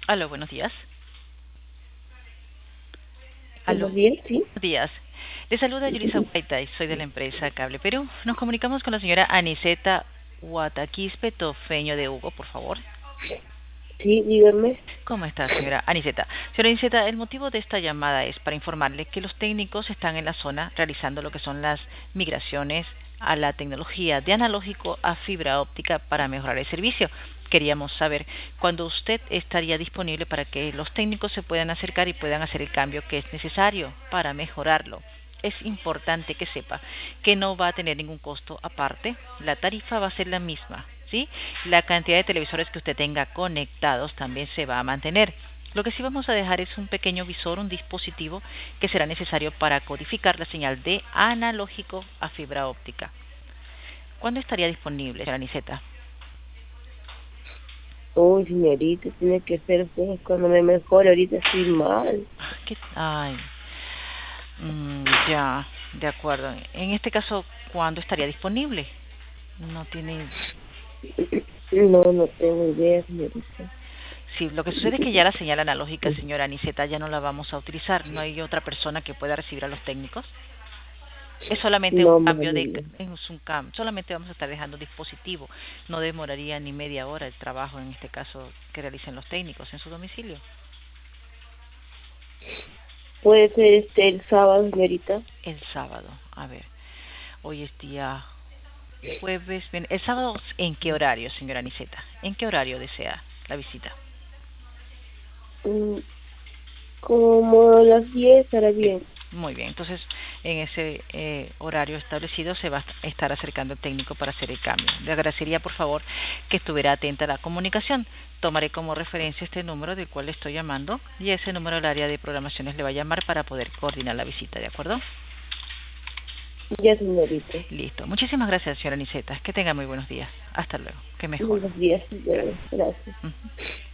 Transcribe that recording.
Aló, buenos días. Aló, Buenos días, sí. buenos días. Le saluda Yurisa Huayta y soy de la empresa Cable Perú. Nos comunicamos con la señora Aniceta Huataquispe Tofeño de Hugo, por favor. Sí, dígame. ¿Cómo está, señora Aniceta? Señora Aniceta, el motivo de esta llamada es para informarle que los técnicos están en la zona realizando lo que son las migraciones a la tecnología de analógico a fibra óptica para mejorar el servicio. Queríamos saber cuándo usted estaría disponible para que los técnicos se puedan acercar y puedan hacer el cambio que es necesario para mejorarlo. Es importante que sepa que no va a tener ningún costo aparte, la tarifa va a ser la misma, ¿sí? La cantidad de televisores que usted tenga conectados también se va a mantener. Lo que sí vamos a dejar es un pequeño visor, un dispositivo que será necesario para codificar la señal de analógico a fibra óptica. ¿Cuándo estaría disponible, señora Aniceta? Uy, señorita, tiene que ser pues cuando me mejore. Ahorita estoy mal. Ay, ya, de acuerdo. En este caso, ¿cuándo estaría disponible? No tiene. No, no tengo idea, señorita. Sí, lo que sucede es que ya la señal analógica, señora Aniceta, ya no la vamos a utilizar. No hay otra persona que pueda recibir a los técnicos. Es solamente un No, cambio mami, de, no. es un cambio. Solamente vamos a estar dejando un dispositivo. No demoraría ni media hora el trabajo, en este caso, que realicen los técnicos en su domicilio. Puede ser el sábado, señorita. El sábado, a ver, hoy es día jueves. Bien, ¿el sábado en qué horario, señora Aniceta? ¿En qué horario desea la visita? Mm, Como a las 10 estará bien. Muy bien, entonces en ese horario establecido se va a estar acercando el técnico para hacer el cambio. Le agradecería por favor que estuviera atenta a la comunicación. Tomaré como referencia este número del cual le estoy llamando y ese número del área de programaciones le va a llamar para poder coordinar la visita, ¿de acuerdo? Ya, señorita. Listo. Muchísimas gracias, señora Nicetas. Que tenga muy buenos días. Hasta luego. Que mejor. Buenos días, Gracias. señora. Gracias. Ujú.